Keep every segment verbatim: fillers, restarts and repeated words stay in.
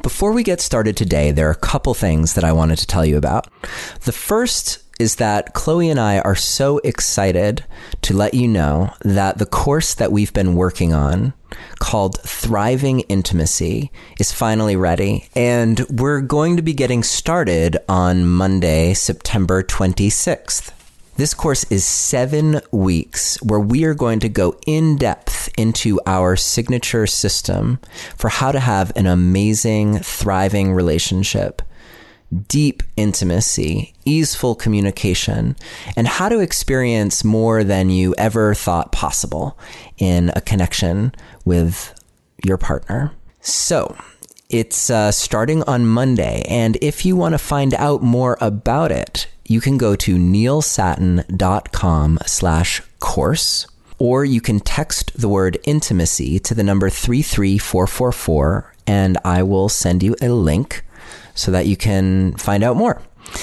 Before we get started today, there are a couple things that I wanted to tell you about. The first is that Chloe and I are so excited to let you know that the course that we've been working on, called Thriving Intimacy, is finally ready, and we're going to be getting started on Monday, September twenty-sixth. This course is seven weeks where we are going to go in depth into our signature system for how to have an amazing, thriving relationship, deep intimacy, easeful communication, and how to experience more than you ever thought possible in a connection with your partner. So it's uh, starting on Monday, and if you want to find out more about it, you can go to neilsattin.com slash course, or you can text the word intimacy to the number three three four four four, and I will send you a link so that you can find out more.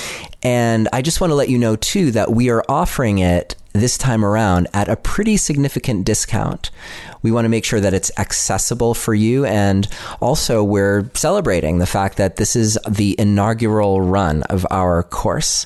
And I just want to let you know, too, that we are offering it this time around at a pretty significant discount. We want to make sure that it's accessible for you. And also, we're celebrating the fact that this is the inaugural run of our course.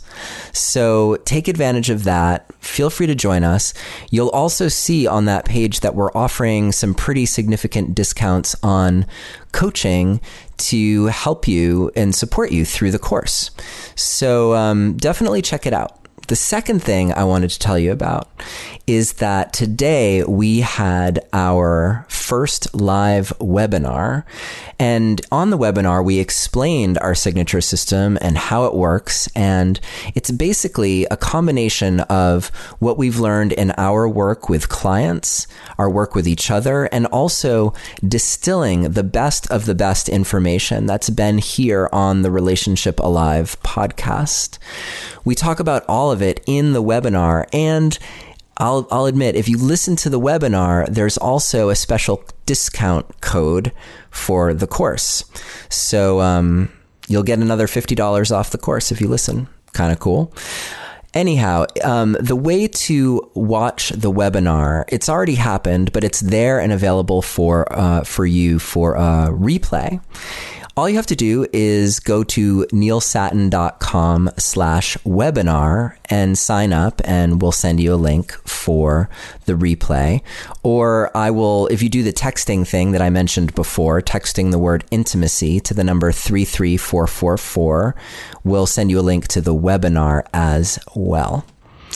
So take advantage of that. Feel free to join us. You'll also see on that page that we're offering some pretty significant discounts on coaching to help you and support you through the course. So um, definitely check it out. The second thing I wanted to tell you about is that today we had our first live webinar. And on the webinar, we explained our signature system and how it works. And it's basically a combination of what we've learned in our work with clients, our work with each other, and also distilling the best of the best information that's been here on the Relationship Alive podcast. We talk about all of it in the webinar, and I'll, I'll admit, if you listen to the webinar, there's also a special discount code for the course. So um, you'll get another fifty dollars off the course if you listen. Kind of cool. Anyhow, um, the way to watch the webinar, it's already happened, but it's there and available for uh, for you for a replay. All you have to do is go to neilsattin.com slash webinar and sign up, and we'll send you a link for the replay. Or I will, if you do the texting thing that I mentioned before, texting the word intimacy to the number three three four four four, we'll send you a link to the webinar as well.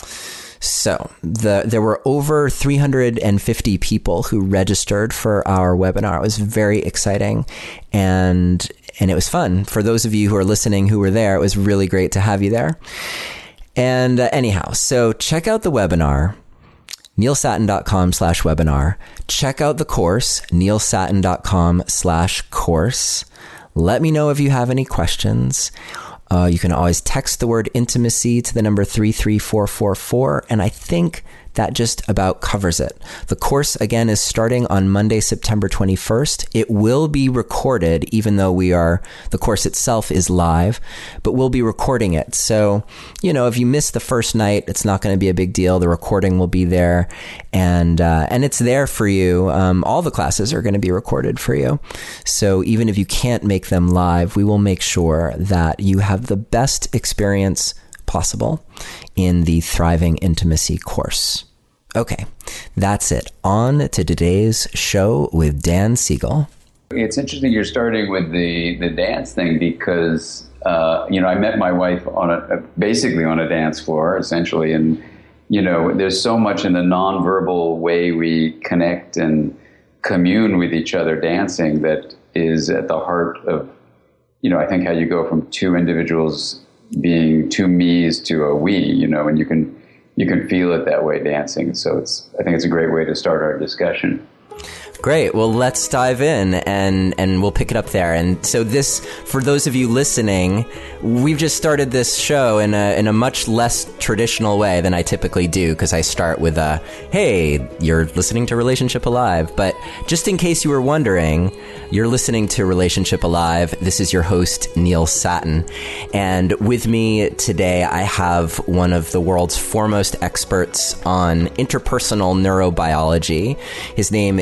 So the, there were over three hundred fifty people who registered for our webinar. It was very exciting, and and it was fun. For those of you who are listening who were there, it was really great to have you there. And uh, anyhow, so check out the webinar, neilsattin.com slash webinar. Check out the course, neilsattin.com slash course. Let me know if you have any questions. Uh, you can always text the word intimacy to the number three three four four four, and I think that just about covers it. The course, again, is starting on Monday, September twenty-first. It will be recorded, even though we are, the course itself is live, but we'll be recording it. So, you know, if you miss the first night, it's not going to be a big deal. The recording will be there, and uh, and it's there for you. Um, all the classes are going to be recorded for you. So even if you can't make them live, we will make sure that you have the best experience possible in the Thriving Intimacy course. Okay, that's it. On to today's show with Dan Siegel. It's interesting you're starting with the, the dance thing because, uh, you know, I met my wife on a, basically on a dance floor, essentially. And, you know, there's so much in the nonverbal way we connect and commune with each other dancing that is at the heart of, you know, I think how you go from two individuals being two me's to a we, you know, and you can you can feel it that way dancing. So it's I think it's a great way to start our discussion. Great. Well, let's dive in and, and we'll pick it up there. And so this, for those of you listening, we've just started this show in a, in a much less traditional way than I typically do, because I start with a, hey, you're listening to Relationship Alive. But just in case you were wondering, you're listening to Relationship Alive. This is your host, Neil Sattin. And with me today, I have one of the world's foremost experts on interpersonal neurobiology. His name is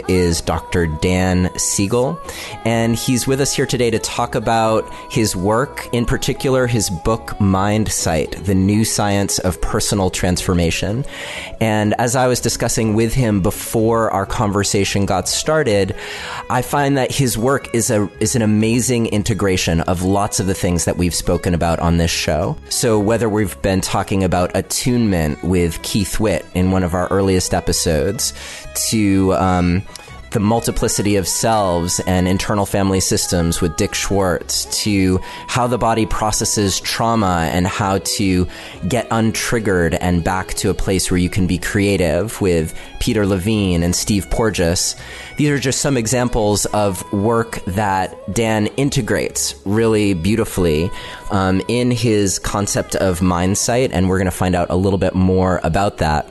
Doctor Dan Siegel, and he's with us here today to talk about his work, in particular his book, Mind Sight, The New Science of Personal Transformation. And as I was discussing with him before our conversation got started, I find that his work is a is an amazing integration of lots of the things that we've spoken about on this show. So whether we've been talking about attunement with Keith Witt in one of our earliest episodes, to um, the multiplicity of selves and internal family systems with Dick Schwartz, to how the body processes trauma and how to get untriggered and back to a place where you can be creative with Peter Levine and Steve Porges. These are just some examples of work that Dan integrates really beautifully um, in his concept of Mind Sight, and we're going to find out a little bit more about that.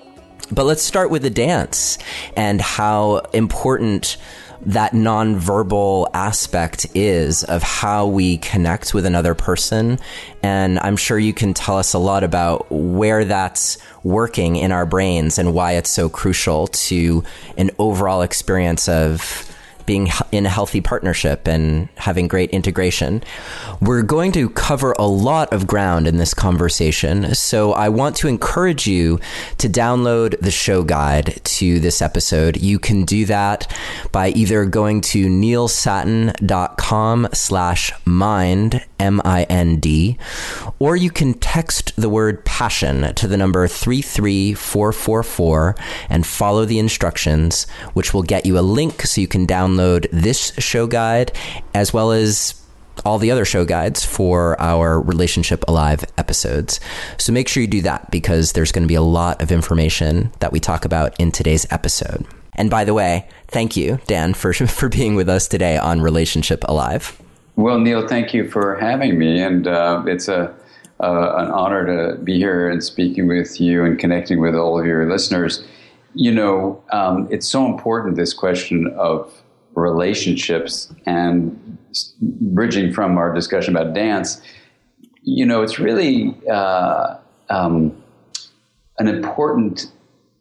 But let's start with the dance and how important that nonverbal aspect is of how we connect with another person. And I'm sure you can tell us a lot about where that's working in our brains and why it's so crucial to an overall experience of being in a healthy partnership and having great integration. We're going to cover a lot of ground in this conversation, so I want to encourage you to download the show guide to this episode. You can do that by either going to neilsattin.com slash mind, M I N D, or you can text the word passion to the number three three four four four and follow the instructions, which will get you a link so you can download this show guide as well as all the other show guides for our Relationship Alive episodes. So make sure you do that because there's going to be a lot of information that we talk about in today's episode. And by the way, thank you, Dan, for for being with us today on Relationship Alive. Well, Neil, thank you for having me. And uh, it's a uh, an honor to be here and speaking with you and connecting with all of your listeners. You know, um, it's so important, this question of relationships, and bridging from our discussion about dance, you know, it's really uh, um, an important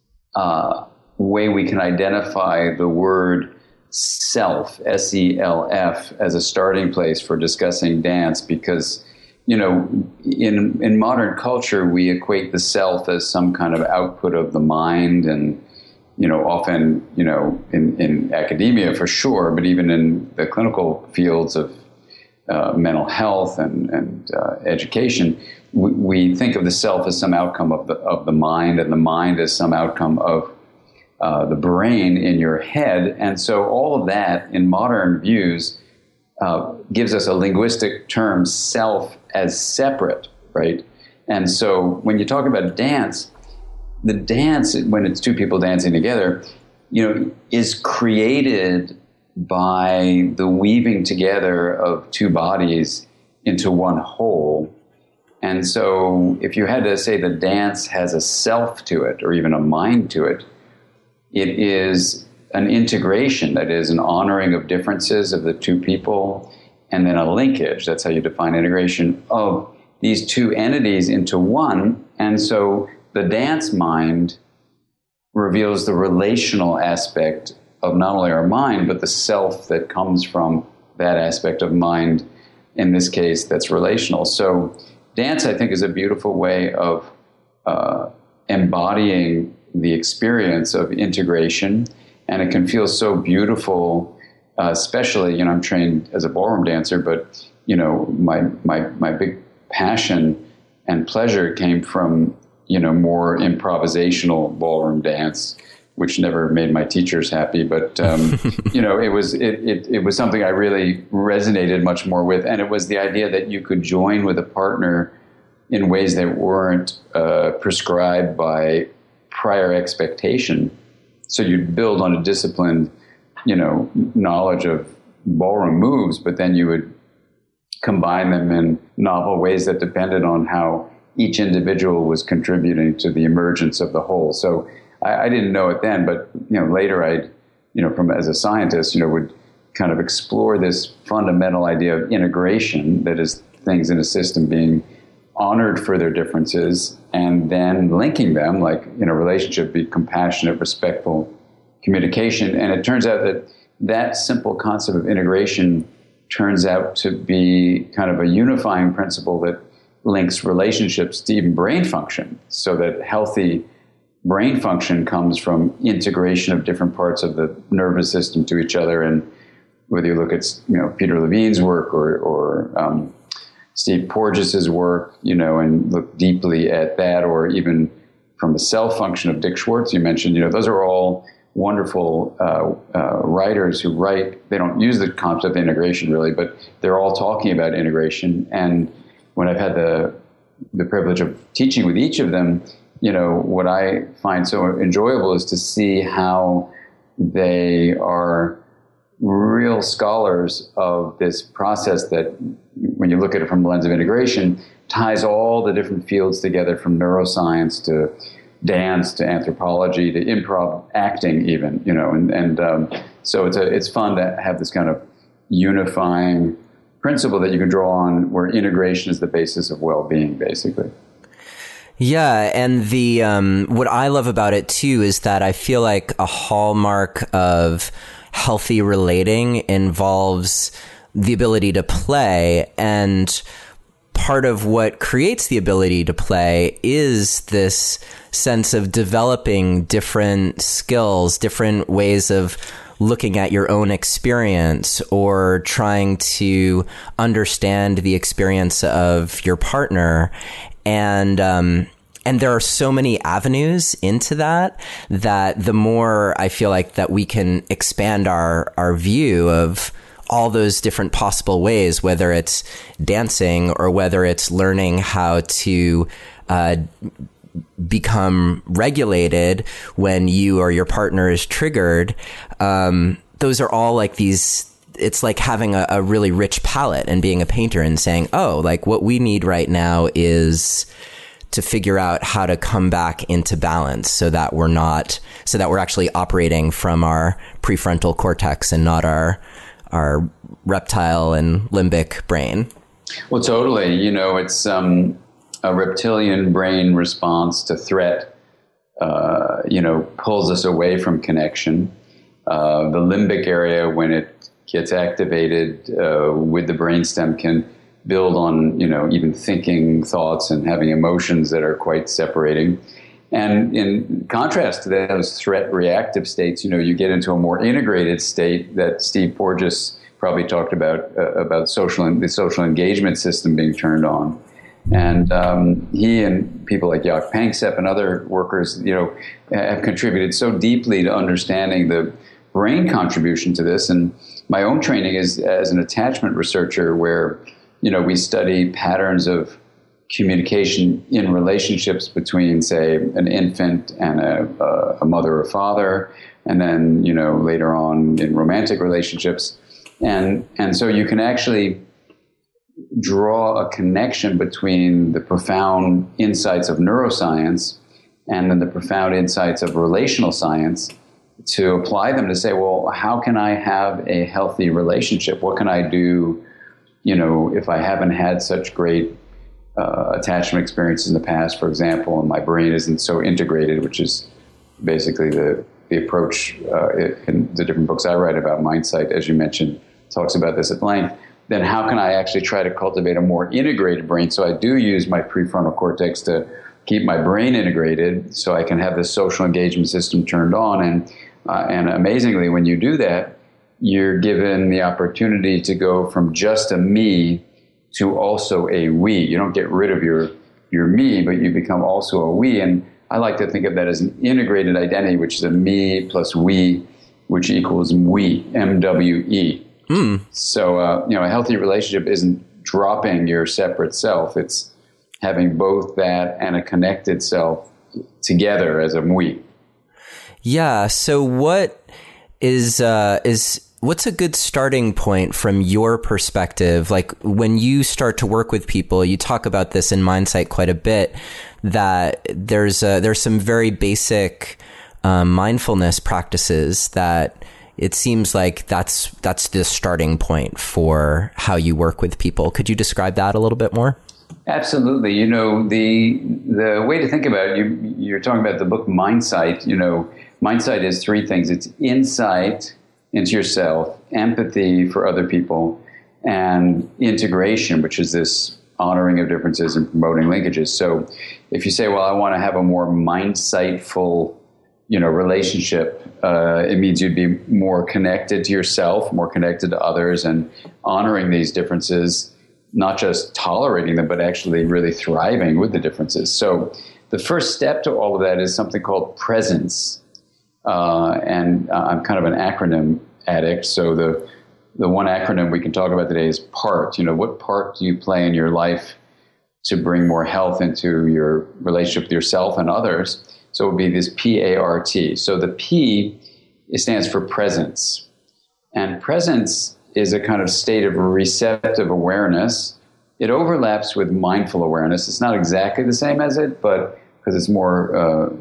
uh, way we can identify the word self, S E L F, as a starting place for discussing dance, because, you know, in in modern culture, we equate the self as some kind of output of the mind, and you know, often, you know, in, in academia for sure, but even in the clinical fields of uh, mental health and, and uh, education, we, we think of the self as some outcome of the of the mind, and the mind as some outcome of uh, the brain in your head. And so all of that, in modern views, uh, gives us a linguistic term, self, as separate, right? And so when you talk about dance, the dance, when it's two people dancing together, you know, is created by the weaving together of two bodies into one whole. And so if you had to say the dance has a self to it, or even a mind to it, it is an integration, that is an honoring of differences of the two people, and then a linkage, that's how you define integration, of these two entities into one. And so the dance mind reveals the relational aspect of not only our mind, but the self that comes from that aspect of mind, in this case, that's relational. So dance, I think, is a beautiful way of uh, embodying the experience of integration, and it can feel so beautiful, uh, especially, you know, I'm trained as a ballroom dancer, but, you know, my, my, my big passion and pleasure came from, you know, more improvisational ballroom dance, which never made my teachers happy. But, um, you know, it was it, it, it was something I really resonated much more with. And it was the idea that you could join with a partner in ways that weren't uh, prescribed by prior expectation. So you'd build on a disciplined, you know, knowledge of ballroom moves, but then you would combine them in novel ways that depended on how each individual was contributing to the emergence of the whole. So I, I didn't know it then, but, you know, later I, you know, from as a scientist, you know, would kind of explore this fundamental idea of integration, that is, things in a system being honored for their differences and then linking them, like in a relationship, be compassionate, respectful, communication. And it turns out that that simple concept of integration turns out to be kind of a unifying principle that links relationships to even brain function, so that healthy brain function comes from integration of different parts of the nervous system to each other. And whether you look at, you know, Peter Levine's work or, or um, Steve Porges's work, you know, and look deeply at that, or even from the cell function of Dick Schwartz you mentioned, you know, those are all wonderful uh, uh, writers who write. They don't use the concept of integration really, but they're all talking about integration. And when I've had the the privilege of teaching with each of them, you know, what I find so enjoyable is to see how they are real scholars of this process that, when you look at it from the lens of integration, ties all the different fields together, from neuroscience to dance to anthropology to improv acting even, you know, and, and um, so it's a, it's fun to have this kind of unifying principle that you can draw on, where integration is the basis of well-being, basically. Yeah, and the um, what I love about it too is that I feel like a hallmark of healthy relating involves the ability to play, and part of what creates the ability to play is this sense of developing different skills, different ways of looking at your own experience, or trying to understand the experience of your partner. And, um, and there are so many avenues into that, that the more I feel like that we can expand our, our view of all those different possible ways, whether it's dancing or whether it's learning how to, uh, become regulated when you or your partner is triggered. Um, those are all like these, it's like having a, a really rich palette and being a painter and saying, oh, like what we need right now is to figure out how to come back into balance, so that we're not, so that we're actually operating from our prefrontal cortex and not our, our reptile and limbic brain. Well, totally. You know, it's, um, a reptilian brain response to threat, uh, you know, pulls us away from connection. Uh, the limbic area, when it gets activated uh, with the brainstem, can build on, you know, even thinking thoughts and having emotions that are quite separating. And in contrast to those threat reactive states, you know, you get into a more integrated state that Steve Porges probably talked about, uh, about social, the social engagement system being turned on. And um, he and people like Jaak Panksepp and other workers, you know, have contributed so deeply to understanding the brain contribution to this. And my own training is as an attachment researcher, where, you know, we study patterns of communication in relationships between, say, an infant and a, a mother or father, and then, you know, later on in romantic relationships. And and so you can actually draw a connection between the profound insights of neuroscience and then the profound insights of relational science, to apply them to say, well, how can I have a healthy relationship? What can I do, you know, if I haven't had such great uh, attachment experiences in the past, for example, and my brain isn't so integrated, which is basically the, the approach uh, in the different books I write about. Mindsight, as you mentioned, talks about this at length. Then how can I actually try to cultivate a more integrated brain? So I do use my prefrontal cortex to keep my brain integrated, so I can have this social engagement system turned on. And uh, and amazingly, when you do that, you're given the opportunity to go from just a me to also a we. You don't get rid of your your me, but you become also a we. And I like to think of that as an integrated identity, which is a me plus we, which equals we, M W E. Mm. So, uh, you know, a healthy relationship isn't dropping your separate self. It's having both that and a connected self together as a we. Yeah. So what is, uh, is, what's a good starting point from your perspective? Like when you start to work with people, you talk about this in Mindsight quite a bit, that there's, uh, there's some very basic, um, mindfulness practices that it seems like that's that's the starting point for how you work with people. Could you describe that a little bit more? Absolutely. You know, the the way to think about it, you, you're talking about the book Mindsight. You know, Mindsight is three things. It's insight into yourself, empathy for other people, and integration, which is this honoring of differences and promoting linkages. So if you say, well, I want to have a more mindsightful, you know, relationship, uh, it means you'd be more connected to yourself, more connected to others, and honoring these differences, not just tolerating them, but actually really thriving with the differences. So the first step to all of that is something called presence. Uh, and uh, I'm kind of an acronym addict. So the the one acronym we can talk about today is PART. You know, what part do you play in your life to bring more health into your relationship with yourself and others? So it would be this P A R T. So the P, it stands for presence. And presence is a kind of state of receptive awareness. It overlaps with mindful awareness. It's not exactly the same as it, but because it's more uh,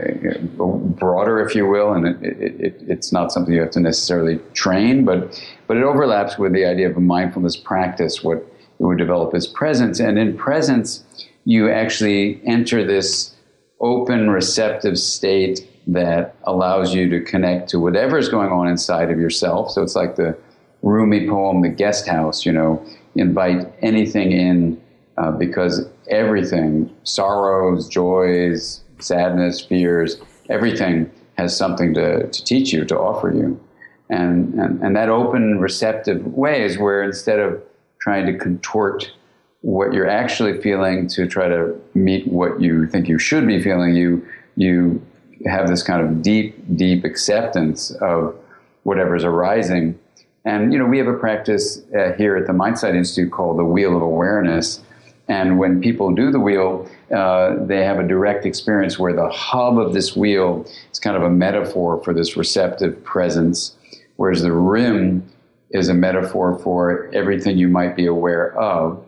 uh, broader, if you will, and it, it, it, it's not something you have to necessarily train, but but it overlaps with the idea of a mindfulness practice. What you would develop is presence, and in presence, you actually enter this open, receptive state that allows you to connect to whatever's going on inside of yourself. So it's like the Rumi poem, The Guest House, you know, invite anything in uh, because everything, sorrows, joys, sadness, fears, everything has something to, to teach you, to offer you. And, and, and that open, receptive way is where instead of trying to contort what you're actually feeling to try to meet what you think you should be feeling, you you have this kind of deep, deep acceptance of whatever's arising. And, you know, we have a practice uh, here at the Mindsight Institute called the Wheel of Awareness. And when people do the wheel, uh, they have a direct experience where the hub of this wheel is kind of a metaphor for this receptive presence, whereas the rim is a metaphor for everything you might be aware of.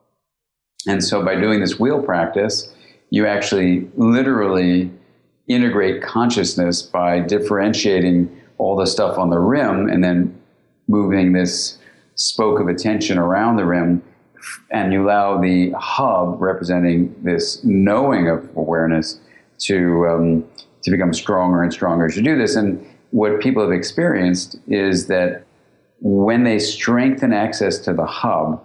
And so by doing this wheel practice, you actually literally integrate consciousness by differentiating all the stuff on the rim and then moving this spoke of attention around the rim, and you allow the hub representing this knowing of awareness to um, to become stronger and stronger as you do this. And what people have experienced is that when they strengthen access to the hub,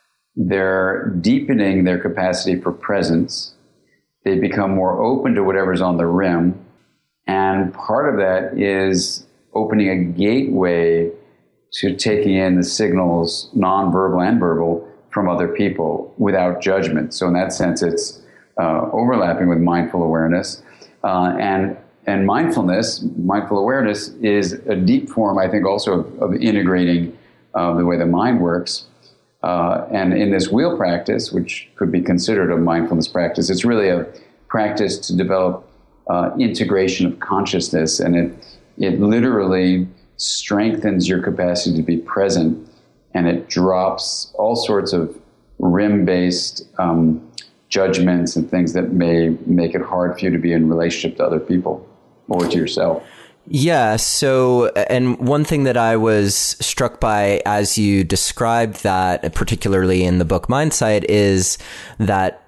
they're deepening their capacity for presence. They become more open to whatever's on the rim. And part of that is opening a gateway to taking in the signals, nonverbal and verbal, from other people without judgment. So in that sense, it's uh, overlapping with mindful awareness. Uh, and and mindfulness, mindful awareness, is a deep form, I think, also of, of integrating uh, the way the mind works. Uh, and in this wheel practice, which could be considered a mindfulness practice, it's really a practice to develop uh, integration of consciousness, and it it literally strengthens your capacity to be present, and it drops all sorts of rim-based um, judgments and things that may make it hard for you to be in relationship to other people or to yourself. Yeah. So, and one thing that I was struck by as you described that, particularly in the book Mindsight, is that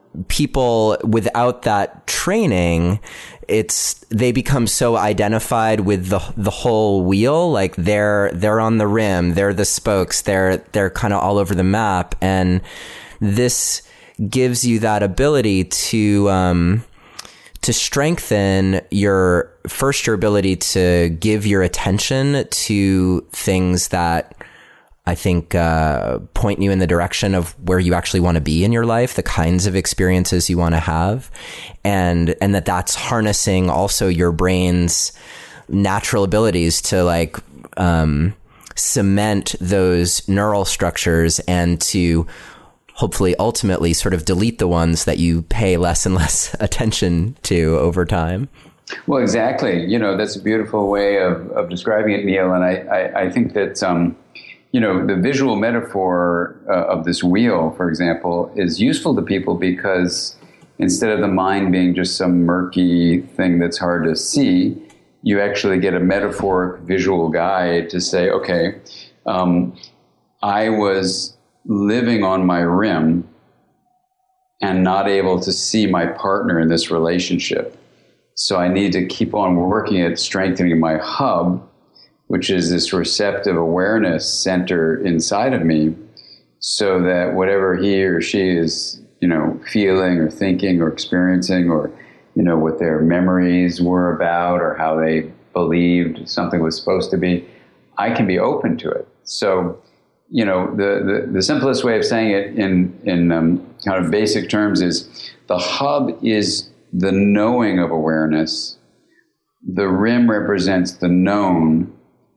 people without that training, it's, they become so identified with the the whole wheel, like they're they're on the rim, they're the spokes, they're they're kind of all over the map, and this gives you that ability to um to strengthen your first your ability to give your attention to things that I think uh, point you in the direction of where you actually want to be in your life, the kinds of experiences you want to have, and and that that's harnessing also your brain's natural abilities to like um, cement those neural structures and to hopefully ultimately sort of delete the ones that you pay less and less attention to over time. Well, exactly. You know, that's a beautiful way of, of describing it, Neil. And I, I, I think that, um, you know, the visual metaphor uh, of this wheel, for example, is useful to people because instead of the mind being just some murky thing that's hard to see, you actually get a metaphoric visual guide to say, okay, um, I was living on my rim and not able to see my partner in this relationship. So I need to keep on working at strengthening my hub, which is this receptive awareness center inside of me, so that whatever he or she is, you know, feeling or thinking or experiencing, or, you know, what their memories were about or how they believed something was supposed to be, I can be open to it. So, you know, the, the, the simplest way of saying it in, in um, kind of basic terms is the hub is the knowing of awareness. The rim represents the known.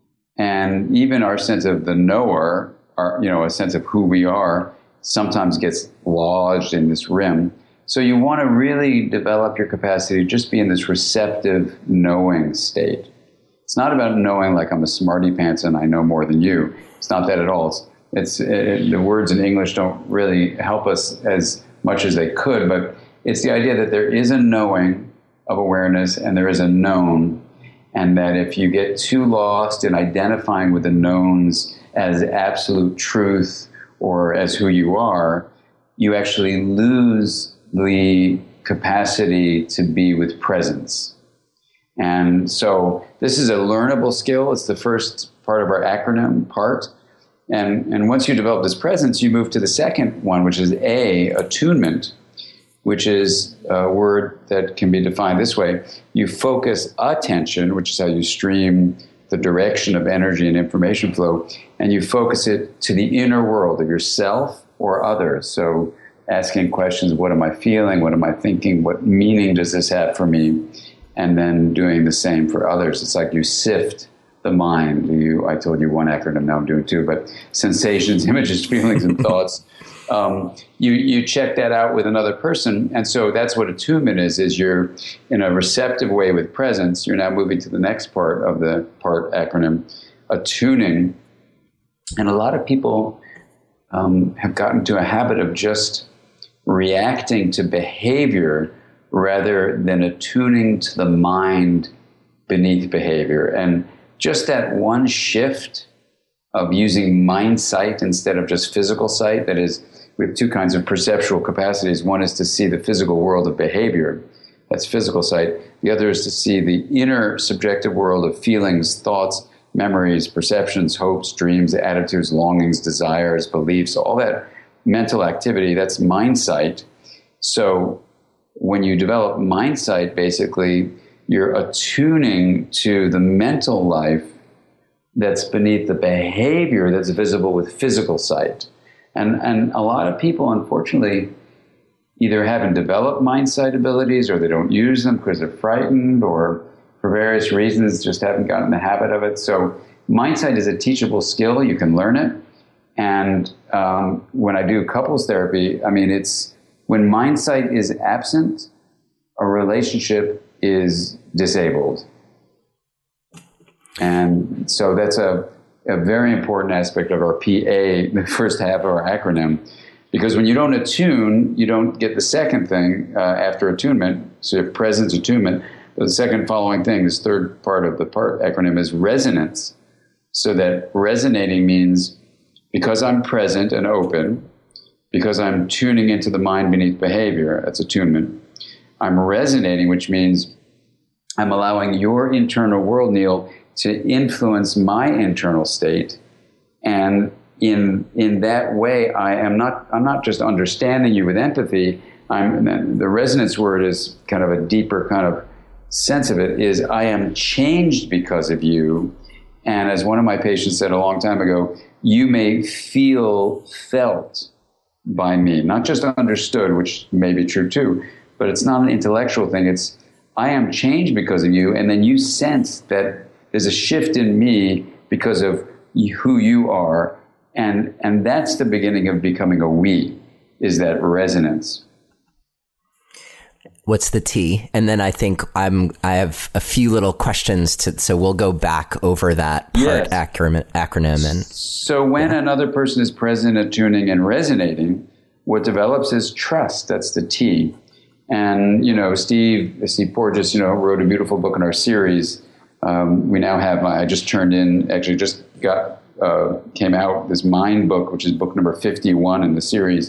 And even our sense of the knower, our, you know, a sense of who we are, sometimes gets lodged in this rim. So you want to really develop your capacity to just be in this receptive knowing state. It's not about knowing like I'm a smarty pants and I know more than you. It's not that at all. It's, it's it, the words in English don't really help us as much as they could, but it's the idea that there is a knowing of awareness and there is a known. And that if you get too lost in identifying with the knowns as absolute truth or as who you are, you actually lose the capacity to be with presence. And so this is a learnable skill. It's the first part of our acronym part. And, and once you develop this presence, you move to the second one, which is A, attunement, which is a word that can be defined this way. You focus attention, which is how you stream the direction of energy and information flow, and you focus it to the inner world of yourself or others. So asking questions, what am I feeling? What am I thinking? What meaning does this have for me? And then doing the same for others. It's like you sift the mind. You, I told you one acronym, now I'm doing two, but sensations, images, feelings, and thoughts. Um, you, you check that out with another person. And so that's what attunement is, is you're in a receptive way with presence. You're now moving to the next part of the part acronym, attuning. And a lot of people um, have gotten to a habit of just reacting to behavior rather than attuning to the mind beneath behavior. And just that one shift of using mind sight instead of just physical sight, that is, we have two kinds of perceptual capacities. One is to see the physical world of behavior. That's physical sight. The other is to see the inner subjective world of feelings, thoughts, memories, perceptions, hopes, dreams, attitudes, longings, desires, beliefs, all that mental activity. That's mind sight. So when you develop mind sight, basically, you're attuning to the mental life that's beneath the behavior that's visible with physical sight. And and a lot of people, unfortunately, either haven't developed mind sight abilities or they don't use them because they're frightened or for various reasons just haven't gotten the habit of it. So mind sight is a teachable skill. You can learn it. And um, when I do couples therapy, I mean, it's when mind sight is absent, a relationship is disabled. And so that's a, a very important aspect of our P A, the first half of our acronym, because when you don't attune, you don't get the second thing uh, after attunement. So you have presence, attunement. But the second following thing, this third part of the part acronym, is resonance. So that resonating means because I'm present and open, because I'm tuning into the mind beneath behavior, that's attunement. I'm resonating, which means I'm allowing your internal world, Neil, to influence my internal state. And in in that way, I am not I'm not just understanding you with empathy. I'm the resonance word is kind of a deeper kind of sense of it, is I am changed because of you. And as one of my patients said a long time ago, you may feel felt by me, not just understood, which may be true too, but it's not an intellectual thing. It's I am changed because of you, and then you sense that there's a shift in me because of who you are, and and that's the beginning of becoming a we, is that resonance. What's the T? And then I think I'm I have a few little questions to, so we'll go back over that part yes. acronym, acronym and so when yeah. another person is present, attuning, and resonating, what develops is trust. That's the T. And you know, Steve Steve Porges, you know, wrote a beautiful book in our series. Um, we now have, I just turned in, actually just got, uh, came out, this Mind book, which is book number fifty-one in the series,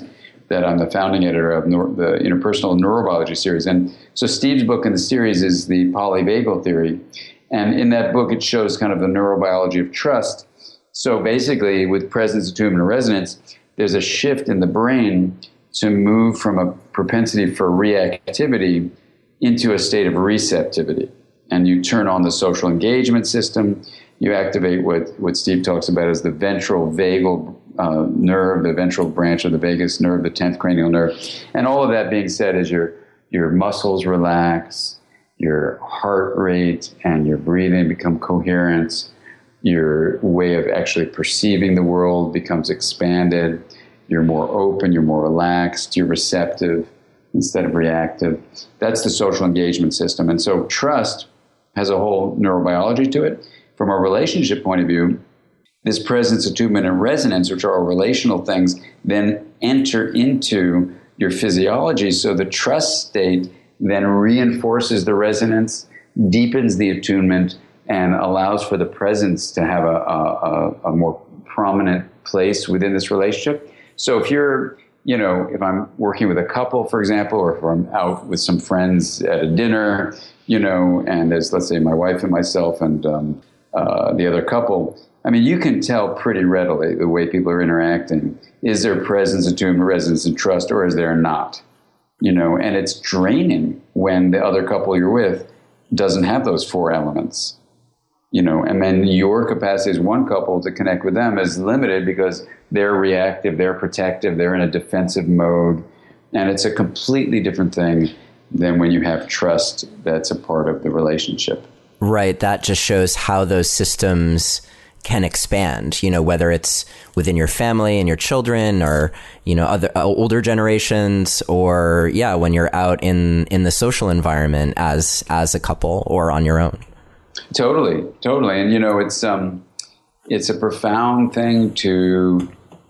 that I'm the founding editor of Neur- the Interpersonal Neurobiology series. And so Steve's book in the series is the polyvagal theory. And in that book, it shows kind of the neurobiology of trust. So basically, with presence, attunement, and resonance, there's a shift in the brain to move from a propensity for reactivity into a state of receptivity. And you turn on the social engagement system. You activate what, what Steve talks about as the ventral vagal uh, nerve, the ventral branch of the vagus nerve, the tenth cranial nerve. And all of that being said, as your, your muscles relax, your heart rate and your breathing become coherent, your way of actually perceiving the world becomes expanded, you're more open, you're more relaxed, you're receptive instead of reactive. That's the social engagement system. And so trust has a whole neurobiology to it. From a relationship point of view, this presence, attunement, and resonance, which are all relational things, then enter into your physiology. So the trust state then reinforces the resonance, deepens the attunement, and allows for the presence to have a, a, a more prominent place within this relationship. So if you're, you know, if I'm working with a couple, for example, or if I'm out with some friends at a dinner, you know, and there's, let's say, my wife and myself and um, uh, the other couple, I mean, you can tell pretty readily the way people are interacting. Is there presence, attunement, resonance, and trust, or is there not? You know, and it's draining when the other couple you're with doesn't have those four elements. You know, and then your capacity as one couple to connect with them is limited because they're reactive, they're protective, they're in a defensive mode. And it's a completely different thing than when you have trust that's a part of the relationship. Right. That just shows how those systems can expand, you know, whether it's within your family and your children or, you know, other uh, older generations, or, yeah, when you're out in, in the social environment as, as a couple or on your own. Totally, totally. And, you know, it's um, it's a profound thing to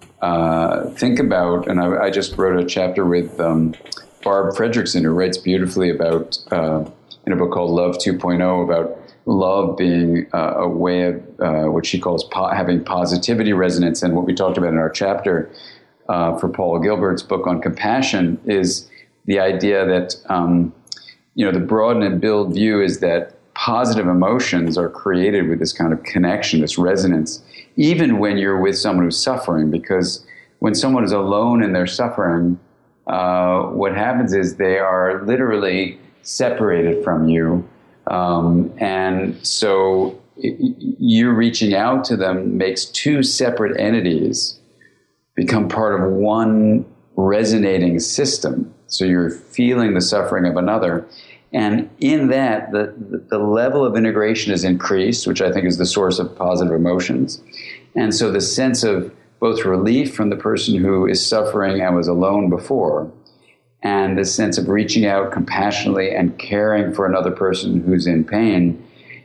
uh, think about. And I, I just wrote a chapter with um, Barb Fredrickson, who writes beautifully about, uh, in a book called Love two point oh, about love being uh, a way of uh, what she calls po- having positivity resonance. And what we talked about in our chapter uh, for Paul Gilbert's book on compassion is the idea that, um, you know, the broaden and build view is that positive emotions are created with this kind of connection, this resonance, even when you're with someone who's suffering, because when someone is alone in their suffering, uh, what happens is they are literally separated from you. Um, and so it, you reaching out to them makes two separate entities become part of one resonating system. So you're feeling the suffering of another. And in that, the, the level of integration is increased, which I think is the source of positive emotions. And so the sense of both relief from the person who is suffering and was alone before, and the sense of reaching out compassionately and caring for another person who's in pain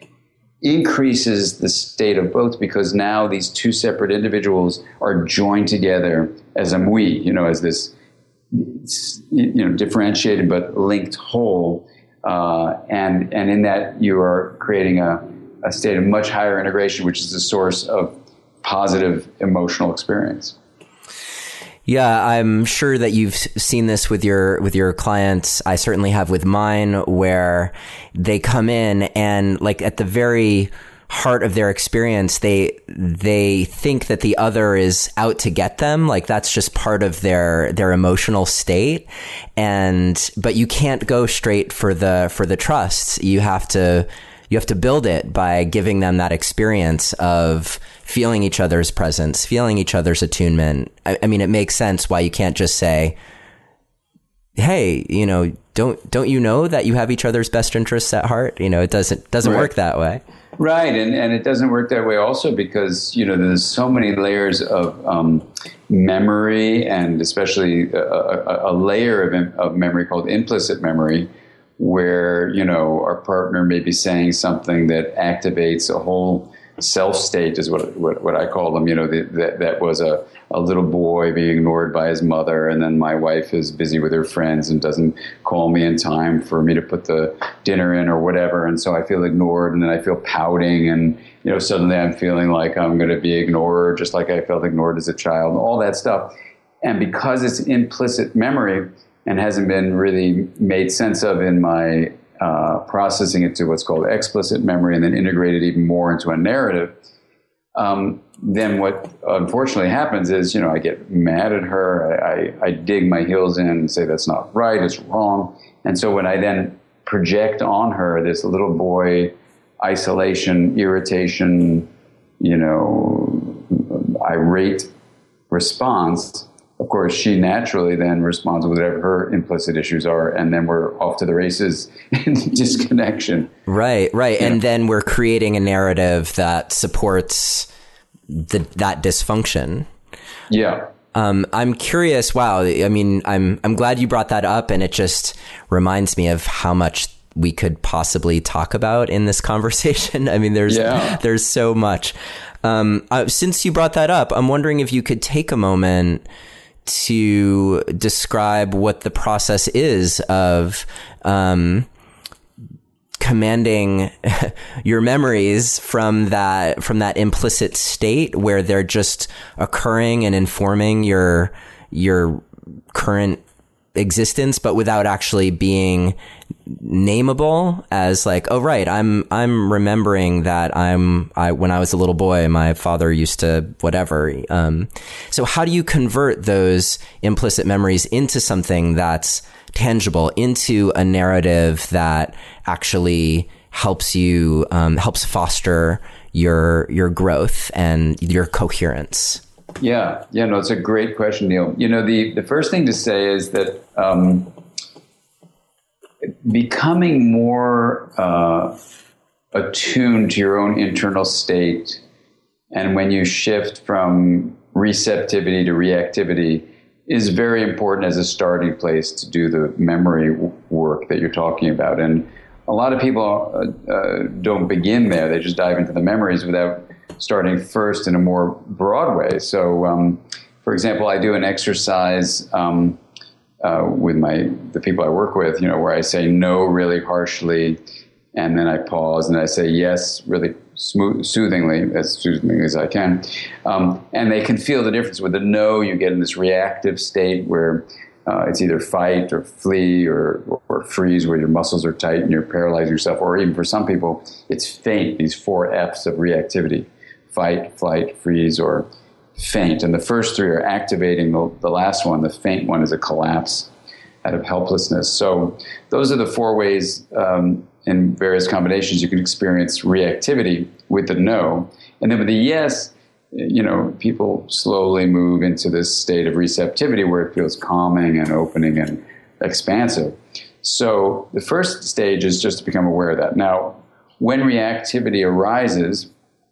increases the state of both, because now these two separate individuals are joined together as a we, you know, as this, you know, differentiated but linked whole. Uh, and and in that, you are creating a, a state of much higher integration, which is the source of positive emotional experience. Yeah, I'm sure that you've seen this with your with your clients. I certainly have with mine, where they come in and, like, at the very heart of their experience, they they think that the other is out to get them. Like, that's just part of their their emotional state. And but you can't go straight for the for the trust. You have to you have to build it by giving them that experience of feeling each other's presence, feeling each other's attunement. I, I mean, it makes sense why you can't just say, hey, you know, don't don't you know that you have each other's best interests at heart? You know, it doesn't doesn't right. work that way. Right, and, and it doesn't work that way also because, you know, there's so many layers of um, memory, and especially a, a, a layer of, of memory called implicit memory, where, you know, our partner may be saying something that activates a whole self state, is what what, what I call them. You know, the, that that was a, a little boy being ignored by his mother, and then my wife is busy with her friends and doesn't call me in time for me to put the dinner in or whatever, and so I feel ignored, and then I feel pouting, and, you know, suddenly I'm feeling like I'm going to be ignored, just like I felt ignored as a child, all that stuff. and because it's implicit memory and hasn't been really made sense of in my uh, processing it to what's called explicit memory and then integrated even more into a narrative, um, then what unfortunately happens is, you know, I get mad at her. I, I, I dig my heels in and say that's not right, it's wrong. And so when I then project on her this little boy isolation, irritation, you know, irate response, of course, she naturally then responds with whatever her implicit issues are, and then we're off to the races in disconnection. Right, right. Yeah. And then we're creating a narrative that supports the, that dysfunction. Yeah. Um, I'm curious. Wow. I mean, I'm I'm glad you brought that up, and it just reminds me of how much we could possibly talk about in this conversation. I mean, there's yeah. there's so much. Um, uh, since you brought that up, I'm wondering if you could take a moment to describe what the process is of um, commanding your memories from that from that implicit state where they're just occurring and informing your your current existence, but without actually being nameable as like, oh right, I'm I'm remembering that I'm I when I was a little boy, my father used to whatever. Um, so how do you convert those implicit memories into something that's tangible, into a narrative that actually helps you um, helps foster your your growth and your coherence? Yeah, yeah, no, it's a great question, Neil. You know, the, the first thing to say is that um, becoming more uh, attuned to your own internal state, and when you shift from receptivity to reactivity, is very important as a starting place to do the memory w- work that you're talking about. And a lot of people uh, uh, don't begin there. They just dive into the memories without starting first in a more broad way. So, um, for example, I do an exercise um, uh, with my the people I work with, you know, where I say no really harshly, and then I pause and I say yes really smooth, soothingly, as soothingly as I can. Um, and they can feel the difference. With the no, you get in this reactive state where uh, it's either fight or flee or, or freeze, where your muscles are tight and you're paralyzing yourself. Or even for some people, it's faint, these four F's of reactivity: fight, flight, freeze, or faint. And the first three are activating. The, the last one, the faint one, is a collapse out of helplessness. So those are the four ways um, in various combinations you can experience reactivity with the no. And then with the yes, you know, people slowly move into this state of receptivity where it feels calming and opening and expansive. So the first stage is just to become aware of that. Now, when reactivity arises,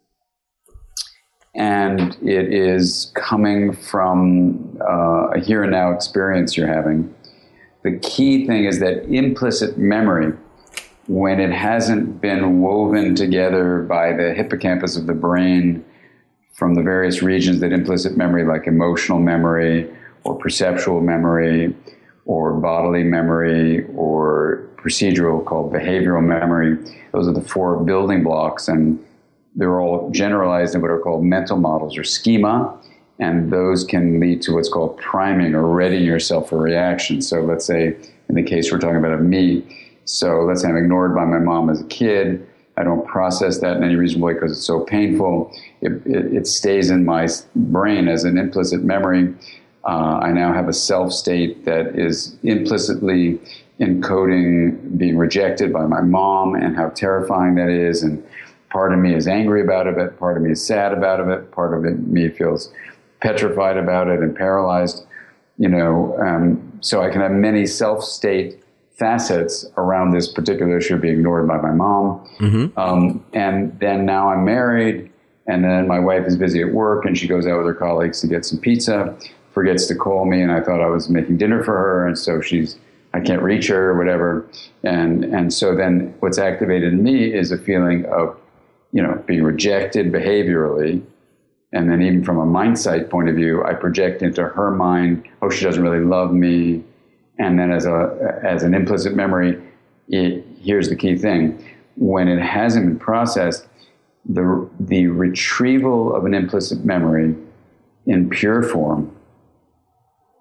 and it is coming from uh, a here and now experience you're having, the key thing is that implicit memory, when it hasn't been woven together by the hippocampus of the brain from the various regions that implicit memory, like emotional memory or perceptual memory or bodily memory or procedural called behavioral memory, those are the four building blocks, and they're all generalized in what are called mental models or schema, and those can lead to what's called priming or readying yourself for reaction. So let's say, in the case we're talking about of me, so let's say I'm ignored by my mom as a kid. I don't process that in any reasonable way because it's so painful. It, it, it stays in my brain as an implicit memory. Uh, I now have a self state that is implicitly encoding being rejected by my mom and how terrifying that is. And part of me is angry about it, part of me is sad about it, part of it, me feels petrified about it and paralyzed, you know. Um, so I can have many self-state facets around this particular issue of being ignored by my mom. Mm-hmm. Um, and then now I'm married, and then my wife is busy at work, and she goes out with her colleagues to get some pizza, forgets to call me, and I thought I was making dinner for her, and so she's I can't reach her or whatever. And and so then what's activated in me is a feeling of, you know, being rejected behaviorally. And then even from a mindsight point of view, I project into her mind, oh, she doesn't really love me. And then as a as an implicit memory, it, here's the key thing. When it hasn't been processed, the the retrieval of an implicit memory in pure form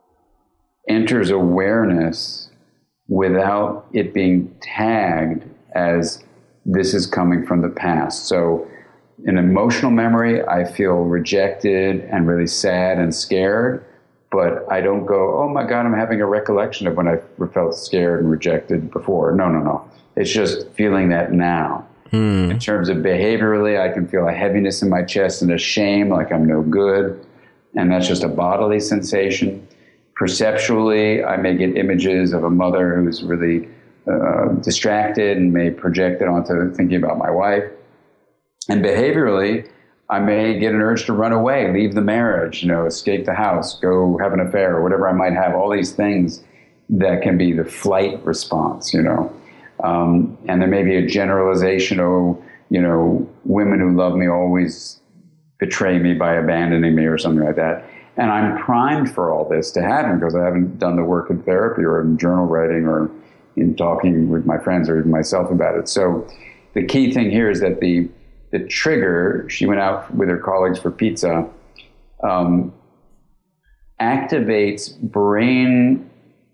enters awareness without it being tagged as this is coming from the past. So in emotional memory, I feel rejected and really sad and scared, but I don't go, oh my God, I'm having a recollection of when I felt scared and rejected before. No, no, no. It's just feeling that now. Hmm. In terms of behaviorally, I can feel a heaviness in my chest and a shame, like I'm no good. And that's just a bodily sensation. Perceptually, I may get images of a mother who's really uh, distracted and may project it onto thinking about my wife. And behaviorally, I may get an urge to run away, leave the marriage, you know, escape the house, go have an affair, or whatever I might have. All these things that can be the flight response, you know. Um, and there may be a generalization, oh, you know, women who love me always betray me by abandoning me or something like that. And I'm primed for all this to happen because I haven't done the work in therapy or in journal writing or in talking with my friends or even myself about it. So the key thing here is that the the trigger, she went out with her colleagues for pizza, um, activates brain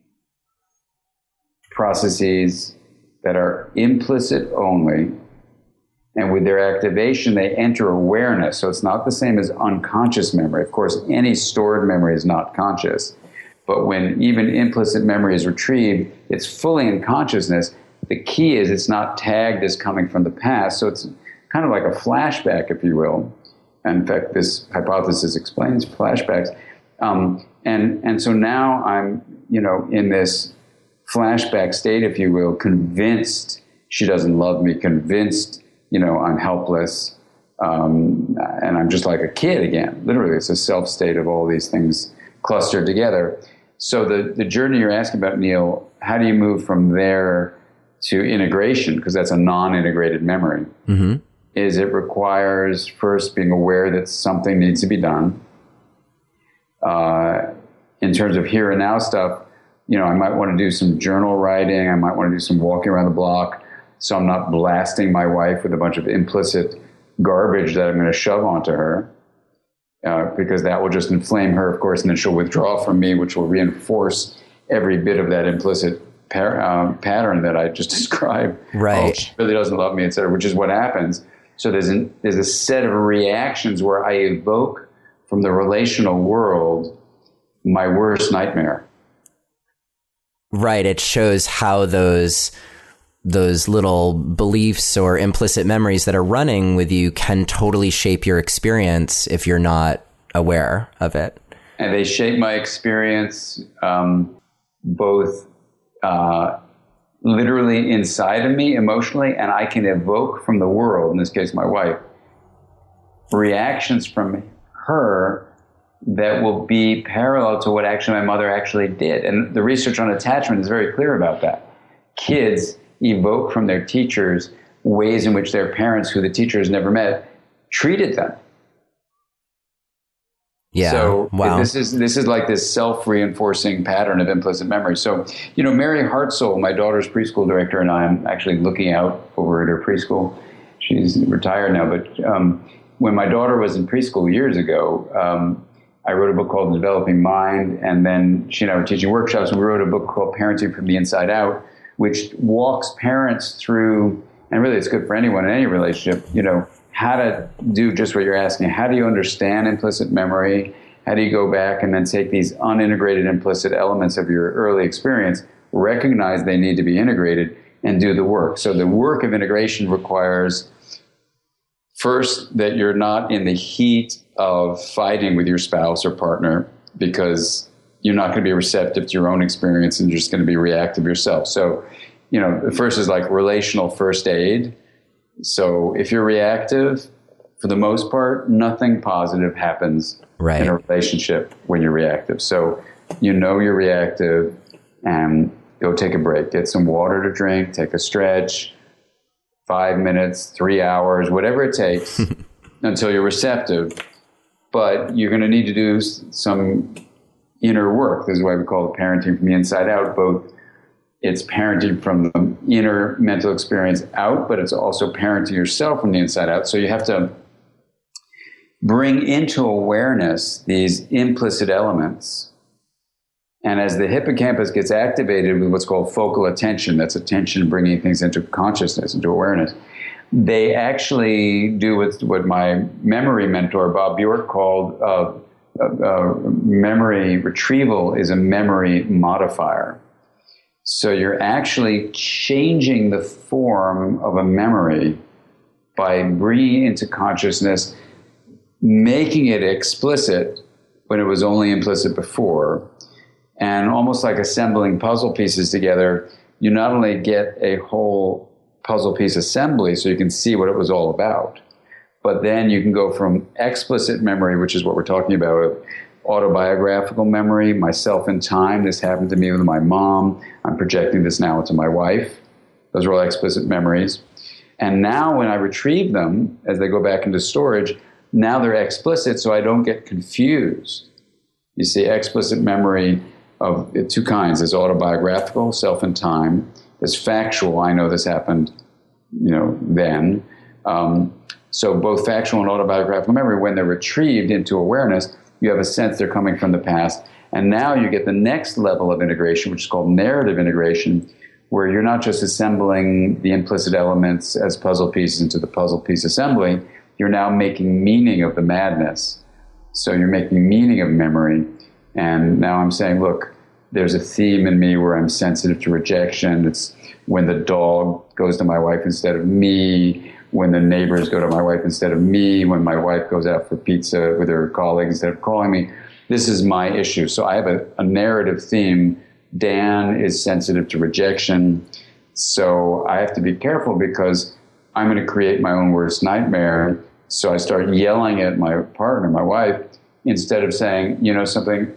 processes that are implicit only. And with their activation, they enter awareness. So it's not the same as unconscious memory. Of course, any stored memory is not conscious. But when even implicit memory is retrieved, it's fully in consciousness. The key is it's not tagged as coming from the past. So it's kind of like a flashback, if you will. And in fact, this hypothesis explains flashbacks. Um, and, and so now I'm, you know, in this flashback state, if you will, convinced she doesn't love me, convinced, you know, I'm helpless, um, and I'm just like a kid again. Literally, it's a self state of all these things clustered together. So the, the journey you're asking about, Neil, how do you move from there to integration? Because that's a non-integrated memory. Mm-hmm. Is it requires first being aware that something needs to be done. Uh, in terms of here and now stuff, you know, I might want to do some journal writing. I might want to do some walking around the block. So I'm not blasting my wife with a bunch of implicit garbage that I'm going to shove onto her, uh, because that will just inflame her, of course, and then she'll withdraw from me, which will reinforce every bit of that implicit par- um, pattern that I just described. Right. Oh, she really doesn't love me, et cetera, which is what happens. So there's, an, there's a set of reactions where I evoke from the relational world my worst nightmare. Right. It shows how those those little beliefs or implicit memories that are running with you can totally shape your experience if you're not aware of it. And they shape my experience um, both uh, literally inside of me emotionally, and I can evoke from the world, in this case my wife, reactions from her that will be parallel to what actually my mother actually did. And the research on attachment is very clear about that. Kids evoke from their teachers ways in which their parents, who the teacher has never met, treated them. Yeah. So wow. this is this is like this self-reinforcing pattern of implicit memory. So, you know, Mary Hartzell, my daughter's preschool director, and I am actually looking out over at her preschool. She's retired now, but um, when my daughter was in preschool years ago, um, I wrote a book called The Developing Mind, and then she and I were teaching workshops, and we wrote a book called Parenting from the Inside Out, which walks parents through, and really it's good for anyone in any relationship, you know, how to do just what you're asking. How do you understand implicit memory? How do you go back and then take these unintegrated implicit elements of your early experience, recognize they need to be integrated, and do the work? So the work of integration requires, first, that you're not in the heat of fighting with your spouse or partner, because you're not going to be receptive to your own experience and you're just going to be reactive yourself. So, you know, the first is like relational first aid. So if you're reactive, for the most part, nothing positive happens right. in a relationship when you're reactive. So you know you're reactive, and go take a break. Get some water to drink, take a stretch, five minutes, three hours, whatever it takes until you're receptive. But you're going to need to do some inner work. This is why we call it parenting from the inside out. Both it's parenting from the inner mental experience out, but it's also parenting yourself from the inside out. So you have to bring into awareness these implicit elements And as the hippocampus gets activated with what's called focal attention, that's attention bringing things into consciousness, into awareness, they actually do what, what my memory mentor, Bob Bjork, called uh, uh, uh, memory retrieval is a memory modifier. So you're actually changing the form of a memory by bringing it into consciousness, making it explicit when it was only implicit before. And almost like assembling puzzle pieces together, you not only get a whole puzzle piece assembly so you can see what it was all about, but then you can go from explicit memory, which is what we're talking about, autobiographical memory, myself in time. This happened to me with my mom. I'm projecting this now into my wife. Those are all explicit memories. And now when I retrieve them, as they go back into storage, now they're explicit so I don't get confused. You see, explicit memory of two kinds. There's autobiographical, self in time. There's factual, I know this happened, you know, then. Um, so both factual and autobiographical memory, when they're retrieved into awareness, you have a sense they're coming from the past. And now you get the next level of integration, which is called narrative integration, where you're not just assembling the implicit elements as puzzle pieces into the puzzle piece assembly, you're now making meaning of the madness. So you're making meaning of memory. And now I'm saying, look, there's a theme in me where I'm sensitive to rejection. It's when the dog goes to my wife instead of me, when the neighbors go to my wife instead of me, when my wife goes out for pizza with her colleagues instead of calling me. This is my issue. So I have a, a narrative theme. Dan is sensitive to rejection. So I have to be careful because I'm going to create my own worst nightmare. So I start yelling at my partner, my wife, instead of saying, you know something,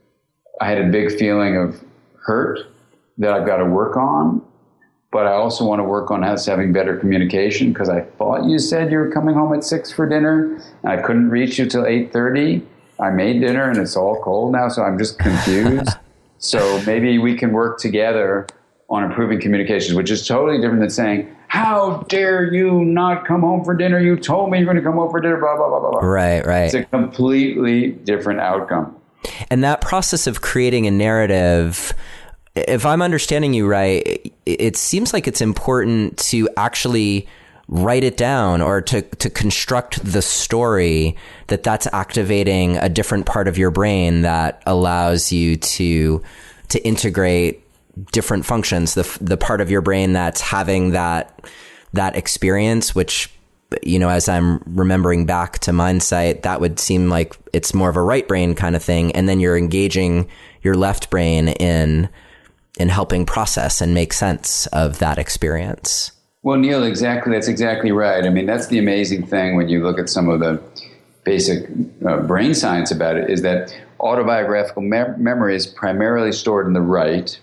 I had a big feeling of hurt that I've got to work on, but I also want to work on us having better communication because I thought you said you were coming home at six for dinner and I couldn't reach you till eight thirty. I made dinner and it's all cold now, so I'm just confused. So maybe we can work together on improving communications, which is totally different than saying, how dare you not come home for dinner? You told me you're going to come home for dinner, blah, blah, blah, blah, blah. Right, right. It's a completely different outcome. And that process of creating a narrative, if I'm understanding you right, it seems like it's important to actually write it down or to, to construct the story that that's activating a different part of your brain that allows you to to integrate different functions. The the part of your brain that's having that that experience, which, you know, as I'm remembering back to Mindsight, that would seem like it's more of a right brain kind of thing. And then you're engaging your left brain in in helping process and make sense of that experience. Well, Neil, exactly. That's exactly right. I mean, that's the amazing thing when you look at some of the basic uh, brain science about it, is that autobiographical me- memory is primarily stored in the right,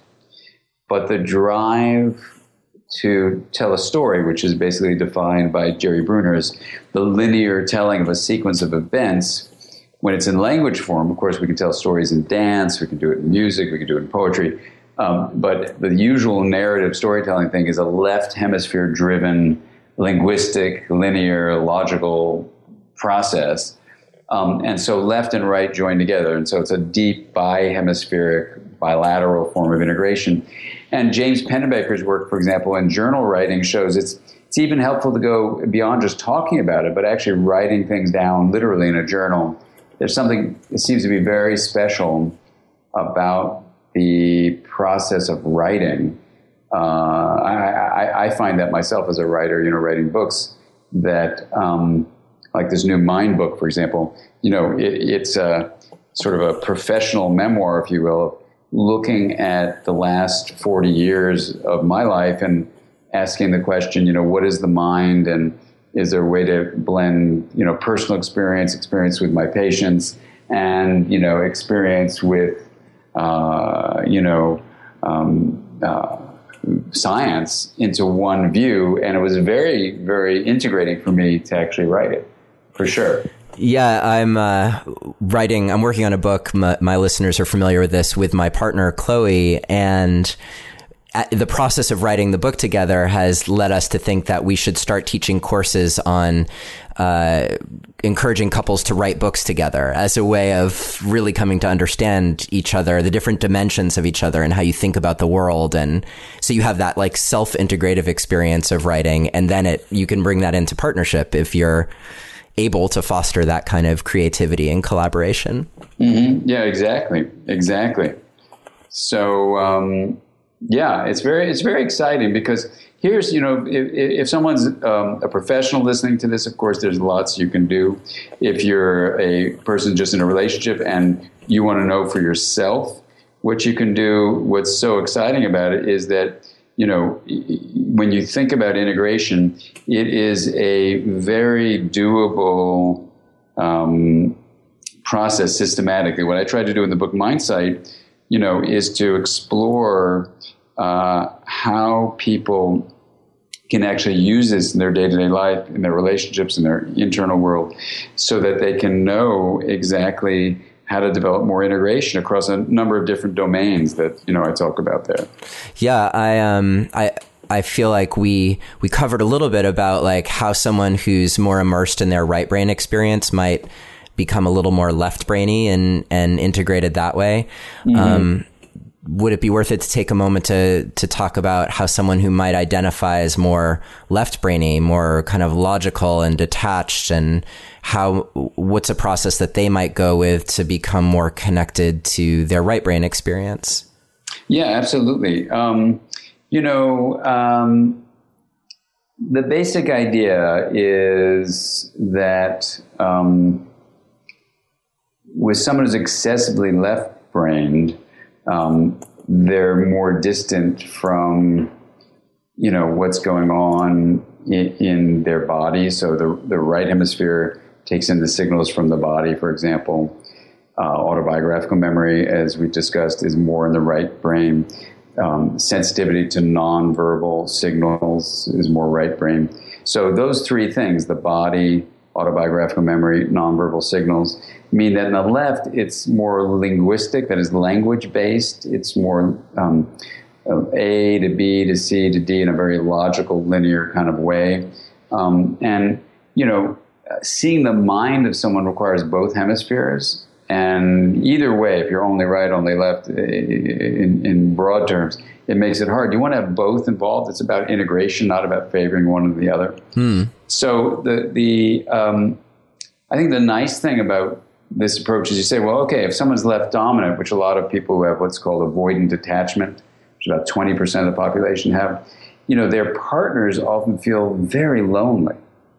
but the drive to tell a story, which is basically defined by Jerry Bruner as the linear telling of a sequence of events, when it's in language form, of course, we can tell stories in dance, we can do it in music, we can do it in poetry. Um, but the usual narrative storytelling thing is a left hemisphere driven, linguistic, linear, logical process. Um, and so left and right join together. And so it's a deep bi-hemispheric, bilateral form of integration. And James Pennebaker's work, for example, in journal writing shows it's it's even helpful to go beyond just talking about it, but actually writing things down literally in a journal. There's something that seems to be very special about the process of writing. Uh, I, I, I find that myself as a writer, you know, writing books, that um, like this new Mind book, for example, you know, it, it's a sort of a professional memoir, if you will, looking at the last forty years of my life and asking the question, you know, what is the mind, and is there a way to blend, you know, personal experience, experience with my patients, and, you know, experience with Uh, you know, um, uh, science into one view. And it was very, very integrating for me to actually write it, for sure. Yeah, I'm uh, writing, I'm working on a book. My, my listeners are familiar with this, with my partner, Chloe. And the process of writing the book together has led us to think that we should start teaching courses on uh, encouraging couples to write books together as a way of really coming to understand each other, the different dimensions of each other and how you think about the world. And so you have that like self-integrative experience of writing, and then it you can bring that into partnership if you're able to foster that kind of creativity and collaboration. Mm-hmm. Yeah, exactly. Exactly. So, um, yeah, it's very, it's very exciting because here's, you know, if, if someone's um, a professional listening to this, of course, there's lots you can do. If you're a person just in a relationship and you want to know for yourself what you can do, what's so exciting about it is that, you know, when you think about integration, it is a very doable um, process systematically. What I tried to do in the book Mindsight, you know, is to explore uh, how people can actually use this in their day-to-day life, in their relationships, in their internal world, so that they can know exactly how to develop more integration across a number of different domains that, you know, I talk about there. Yeah, I um I I feel like we we covered a little bit about like how someone who's more immersed in their right brain experience might become a little more left brainy and, and integrated that way. Mm-hmm. Um, would it be worth it to take a moment to, to talk about how someone who might identify as more left brainy, more kind of logical and detached, and how, what's a process that they might go with to become more connected to their right brain experience? Yeah, absolutely. Um, you know, um, the basic idea is that, um, with someone who's excessively left-brained, um, they're more distant from, you know, what's going on in, in their body. So the the right hemisphere takes in the signals from the body, for example. Uh, autobiographical memory, as we discussed, is more in the right brain. Um, sensitivity to nonverbal signals is more right brain. So those three things, the body, autobiographical memory, nonverbal signals, mean that in the left, it's more linguistic, that is language-based. It's more um, A to B to C to D in a very logical, linear kind of way. Um, and, you know, seeing the mind of someone requires both hemispheres. And either way, if you're only right, only left, in, in broad terms, it makes it hard. You want to have both involved. It's about integration, not about favoring one or the other. Hmm. So the the um, I think the nice thing about this approach is you say, well, okay, if someone's left dominant, which a lot of people who have what's called avoidant attachment, which about twenty percent of the population have, you know, their partners often feel very lonely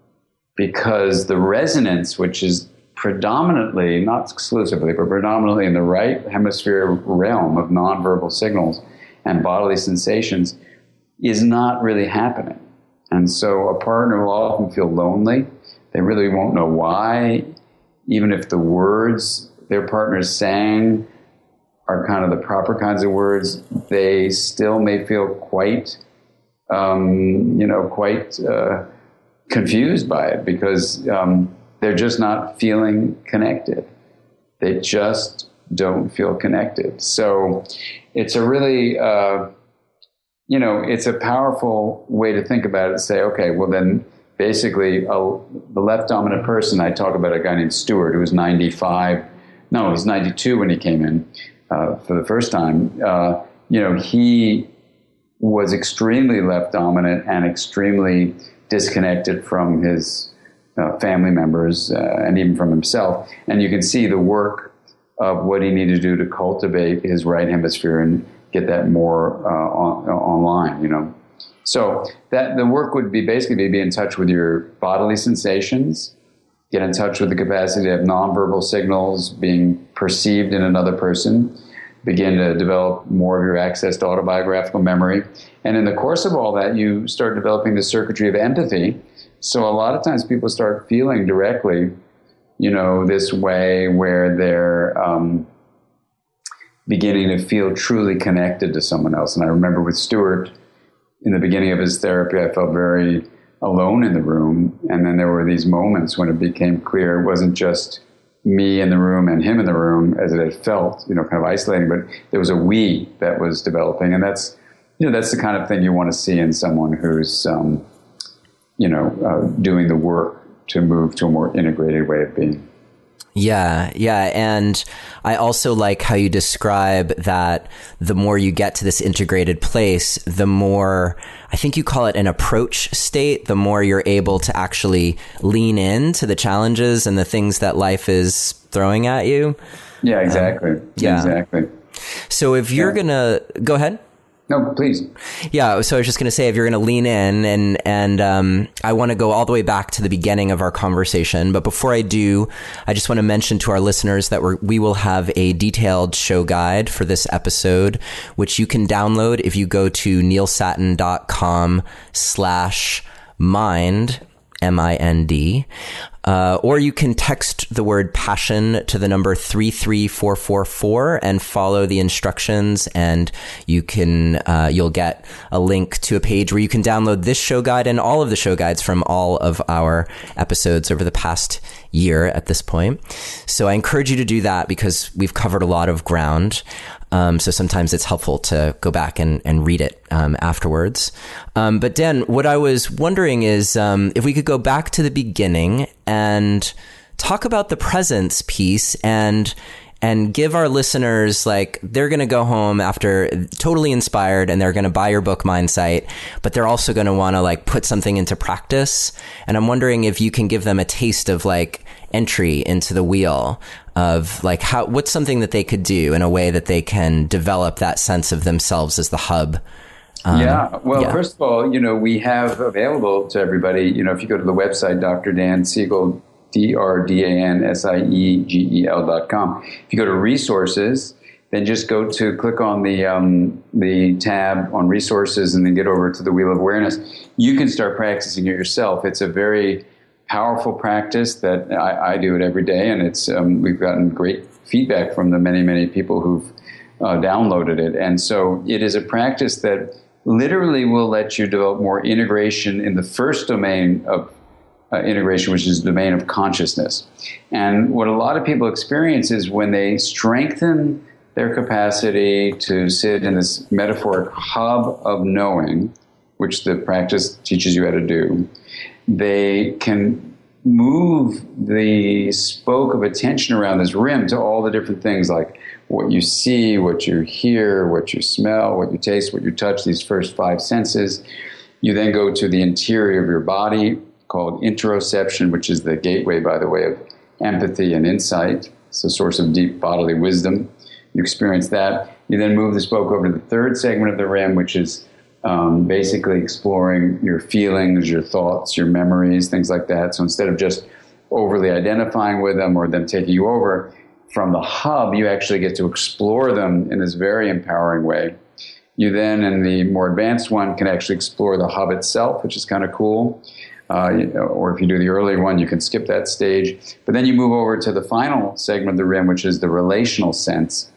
because the resonance, which is predominantly, not exclusively, but predominantly in the right hemisphere realm of nonverbal signals and bodily sensations, is not really happening. And so a partner will often feel lonely. They really won't know why. Even if the words their partner is saying are kind of the proper kinds of words, they still may feel quite, um, you know, quite uh, confused by it because um, they're just not feeling connected. They just don't feel connected. So it's a really, uh, you know, it's a powerful way to think about it and say, okay, well then basically a, the left dominant person, I talk about a guy named Stewart who was ninety-five, no, he was ninety-two when he came in uh, for the first time. Uh, you know, he was extremely left dominant and extremely disconnected from his uh, family members uh, and even from himself. And you can see the work of what he needed to do to cultivate his right hemisphere and get that more uh, on, online, you know. So that the work would be basically to be in touch with your bodily sensations, get in touch with the capacity to have nonverbal signals being perceived in another person, begin to develop more of your access to autobiographical memory. And in the course of all that, you start developing the circuitry of empathy. So a lot of times people start feeling directly, you know, this way where they're um, beginning to feel truly connected to someone else. And I remember with Stewart, in the beginning of his therapy, I felt very alone in the room. And then there were these moments when it became clear it wasn't just me in the room and him in the room as it had felt, you know, kind of isolating, but there was a we that was developing. And that's you know, that's the kind of thing you want to see in someone who's, um, you know, uh, doing the work to move to a more integrated way of being. Yeah, yeah. And I also like how you describe that the more you get to this integrated place, the more, I think you call it an approach state, the more you're able to actually lean into the challenges and the things that life is throwing at you. Yeah, exactly. Um, yeah, exactly. So if you're yeah. going to go ahead. No, please. Yeah, so I was just going to say, if you're going to lean in, and and um, I want to go all the way back to the beginning of our conversation. But before I do, I just want to mention to our listeners that we're, we will have a detailed show guide for this episode, which you can download if you go to neilsattin.com slash mind, M I N D. Uh, or you can text the word passion to the number three three four four four and follow the instructions, and you can uh, you'll get a link to a page where you can download this show guide and all of the show guides from all of our episodes over the past year at this point. So I encourage you to do that because we've covered a lot of ground. Um, so sometimes it's helpful to go back and, and read it um, afterwards. Um, but Dan, what I was wondering is um, if we could go back to the beginning and talk about the presence piece and and give our listeners, like, they're going to go home after totally inspired and they're going to buy your book, Mindsight, but they're also going to want to like put something into practice. And I'm wondering if you can give them a taste of like entry into the wheel of like how, what's something that they could do in a way that they can develop that sense of themselves as the hub. Um, yeah. Well, yeah. First of all, you know, we have available to everybody, you know, if you go to the website, Doctor Dan Siegel, D R D A N S I E G E L dot com. If you go to resources, then just go to click on the um, the tab on resources and then get over to the Wheel of Awareness. You can start practicing it yourself. It's a very powerful practice that I, I do it every day, and it's um, we've gotten great feedback from the many, many people who've uh, downloaded it. And so it is a practice that literally will let you develop more integration in the first domain of Uh, integration, which is the domain of consciousness. And what a lot of people experience is when they strengthen their capacity to sit in this metaphoric hub of knowing, which the practice teaches you how to do, they can move the spoke of attention around this rim to all the different things like what you see, what you hear, what you smell, what you taste, what you touch, these first five senses. You then go to the interior of your body, called interoception, which is the gateway, by the way, of empathy and insight. It's a source of deep bodily wisdom. You experience that. You then move the spoke over to the third segment of the rim, which is um, basically exploring your feelings, your thoughts, your memories, things like that. So instead of just overly identifying with them or them taking you over, from the hub, you actually get to explore them in this very empowering way. You then, in the more advanced one, can actually explore the hub itself, which is kind of cool. Uh, or if you do the earlier one, you can skip that stage. But then you move over to the final segment of the rim, which is the relational sense.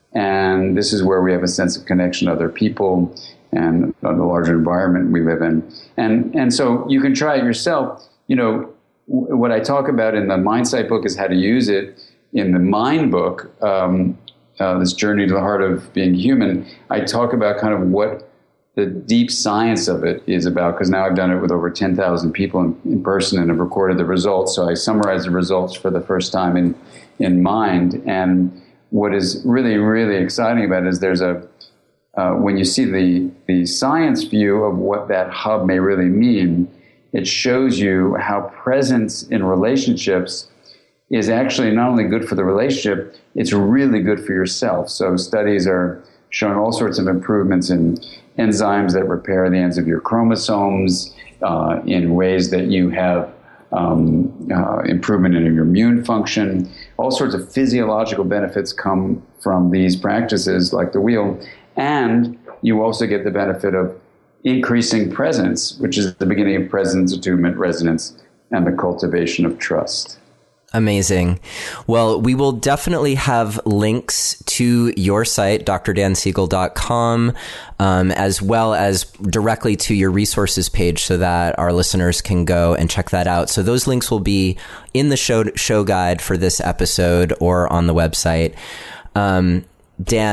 And this is where we have a sense of connection to other people and the larger environment we live in. And and so you can try it yourself. You know, w- what I talk about in the Mindsight book is how to use it. In the Mind book, um, uh, this journey to the heart of being human, I talk about kind of what the deep science of it is about, because now I've done it with over ten thousand people in, in person and have recorded the results. So I summarize the results for the first time in, in Mind. And what is really, really exciting about it is there's a, uh, when you see the, the science view of what that hub may really mean, it shows you how presence in relationships is actually not only good for the relationship, it's really good for yourself. So studies are showing all sorts of improvements in enzymes that repair the ends of your chromosomes, uh, in ways that you have um, uh, improvement in your immune function. All sorts of physiological benefits come from these practices like the wheel. And you also get the benefit of increasing presence, which is the beginning of presence, attunement, resonance, and the cultivation of trust. Amazing. Well, we will definitely have links to your site, D R dan siegel dot com, um, as well as directly to your resources page so that our listeners can go and check that out. So those links will be in the show show guide for this episode or on the website. Um, Dan,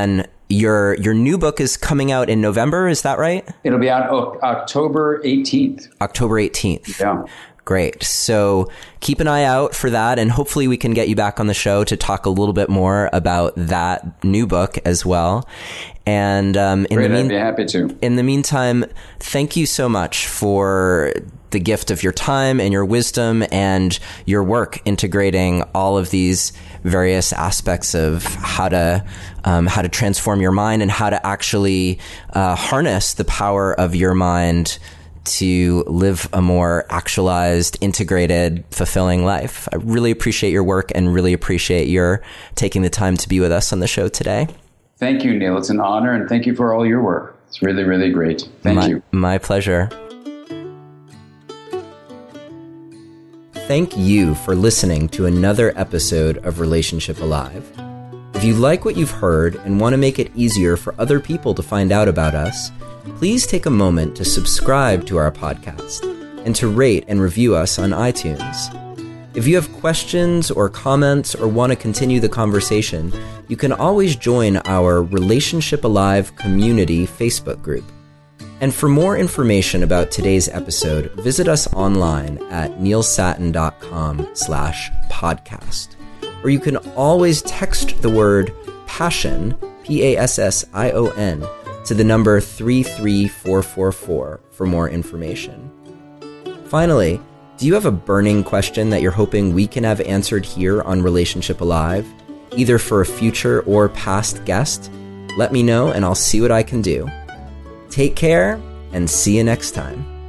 your your new book is coming out in November, is that right? It'll be out o- October eighteenth. October eighteenth. Yeah. Great. So keep an eye out for that, and hopefully we can get you back on the show to talk a little bit more about that new book as well. And um, in Great, the mean- I'd be happy to. In the meantime, thank you so much for the gift of your time and your wisdom and your work integrating all of these various aspects of how to um, how to transform your mind and how to actually uh, harness the power of your mind to live a more actualized, integrated, fulfilling life. I really appreciate your work and really appreciate your taking the time to be with us on the show today. Thank you, Neil. It's an honor, and thank you for all your work. It's really, really great. Thank my, you. My pleasure. Thank you for listening to another episode of Relationship Alive. If you like what you've heard and want to make it easier for other people to find out about us, please take a moment to subscribe to our podcast and to rate and review us on iTunes. If you have questions or comments or want to continue the conversation, you can always join our Relationship Alive community Facebook group. And for more information about today's episode, visit us online at neilsattin.com slash podcast. Or you can always text the word passion, P A S S I O N, to the number three three four four four for more information. Finally, do you have a burning question that you're hoping we can have answered here on Relationship Alive, either for a future or past guest? Let me know and I'll see what I can do. Take care and see you next time.